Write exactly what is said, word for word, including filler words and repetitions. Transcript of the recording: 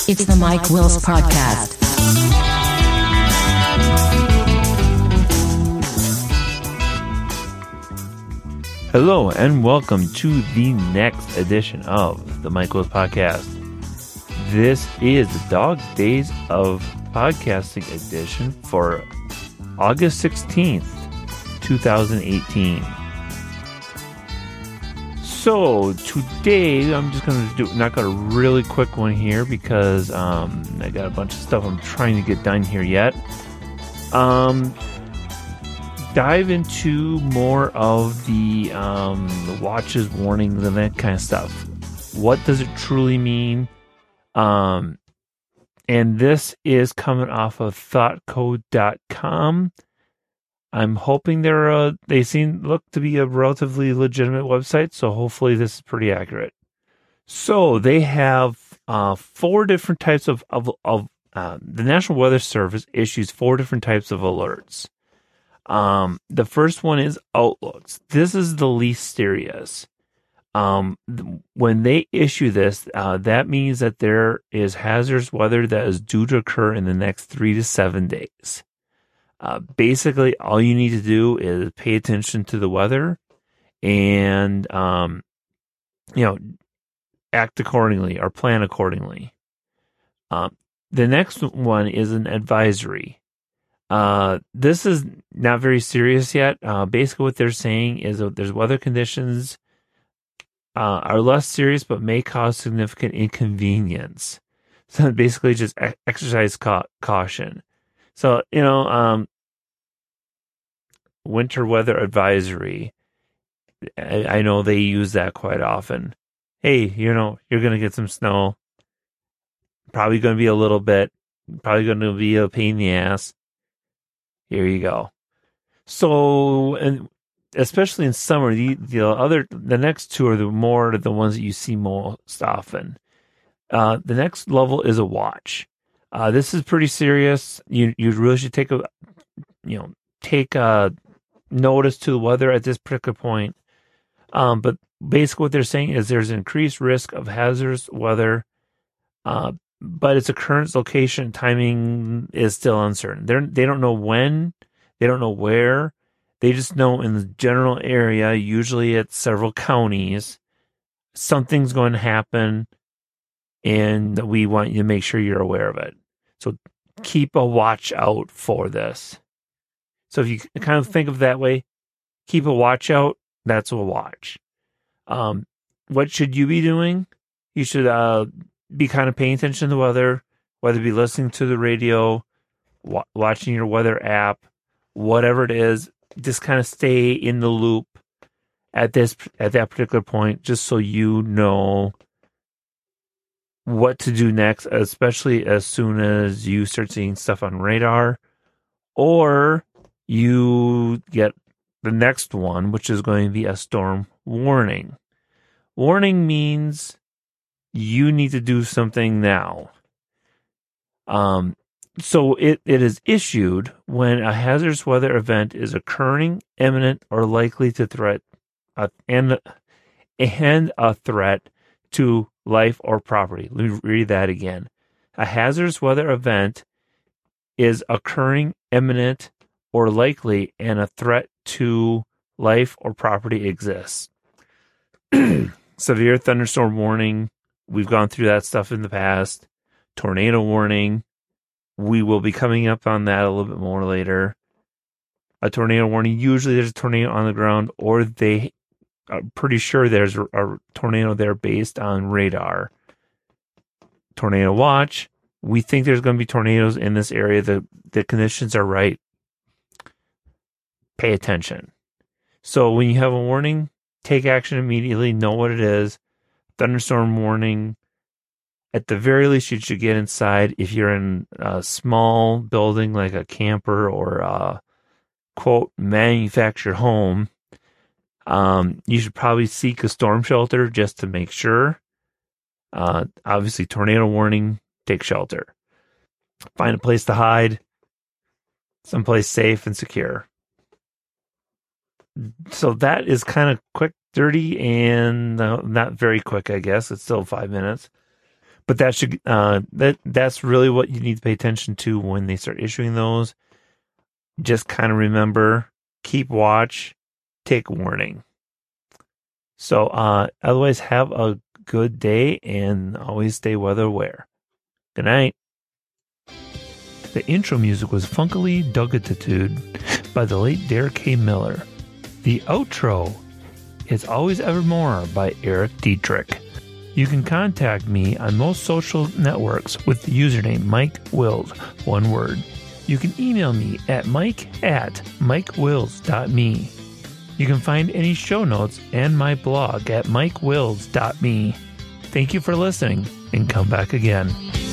It's the Mike Wills Podcast. Hello, and welcome to the next edition of the Mike Wills Podcast. This is the Dog Days of Podcasting edition for August sixteenth, twenty eighteen. So today I'm just going to do knock out a really quick one here because um, I got a bunch of stuff I'm trying to get done here yet. Um, dive into more of the, um, the watches, warnings, and that kind of stuff. What does it truly mean? Um, and this is coming off of thought code dot com. I'm hoping they're a, they seem look to be a relatively legitimate website, so hopefully this is pretty accurate. So they have uh, four different types of of, of uh, the National Weather Service issues four different types of alerts. Um, the first one is outlooks. This is the least serious. Um, when they issue this, uh, that means that there is hazardous weather that is due to occur in the next three to seven days. Uh, basically, all you need to do is pay attention to the weather and, um, you know, act accordingly or plan accordingly. Um, the next one is an advisory. Uh, this is not very serious yet. Uh, basically, what they're saying is that there's weather conditions uh, are less serious but may cause significant inconvenience. So basically, just e- exercise ca- caution. So, you know, um, winter weather advisory, I, I know they use that quite often. Hey, you know, you're going to get some snow. Probably going to be a little bit. Probably going to be a pain in the ass. Here you go. So, and especially in summer, the, the other, the next two are the more the ones that you see most often. Uh, the next level is a watch. Uh, this is pretty serious. You you really should take a, you know, take a notice to the weather at this particular point. Um, but basically, what they're saying is there's increased risk of hazardous weather, uh, but its occurrence, location, timing is still uncertain. They they don't know when, they don't know where. They just know in the general area, usually it's several counties, something's going to happen, and we want you to make sure you're aware of it. So keep a watch out for this. So if you kind of think of it that way, keep a watch out, that's a watch. Um, what should you be doing? You should uh, be kind of paying attention to the weather, whether it be listening to the radio, wa- watching your weather app, whatever it is. Just kind of stay in the loop at this at that particular point, just so you know what to do next, especially as soon as you start seeing stuff on radar, or you get the next one, which is going to be a storm warning. Warning means you need to do something now. Um, so it, it is issued when a hazardous weather event is occurring, imminent, or likely to threat, uh, and, and a threat to life or property. Let me read that again. A hazardous weather event is occurring, imminent, or likely, and a threat to life or property exists. Severe thunderstorm warning. We've gone through that stuff in the past. Tornado warning. We will be coming up on that a little bit more later. A tornado warning. Usually there's a tornado on the ground, or they I'm pretty sure there's a, a tornado there based on radar. Tornado watch. We think there's going to be tornadoes in this area. The, the conditions are right. Pay attention. So when you have a warning, take action immediately. Know what it is. Thunderstorm warning. At the very least, you should get inside. If you're in a small building like a camper or a, quote, manufactured home, Um, you should probably seek a storm shelter just to make sure. Uh, obviously, tornado warning, take shelter. Find a place to hide, someplace safe and secure. So that is kind of quick, dirty, and uh, not very quick, I guess. It's still five minutes. but that should uh, that that's really what you need to pay attention to when they start issuing those. Just kind of remember, keep watch, take warning. So uh, otherwise, have a good day and always stay weather aware. Good night. The intro music was Funkily Dugatitude by the late Derek K. Miller. The outro is Always Evermore by Eric Dietrich. You can contact me on most social networks with the username Mike Wills, one word. You can email me at mike at mikewills dot me. You can find any show notes and my blog at mikewills dot me. Thank you for listening, and come back again.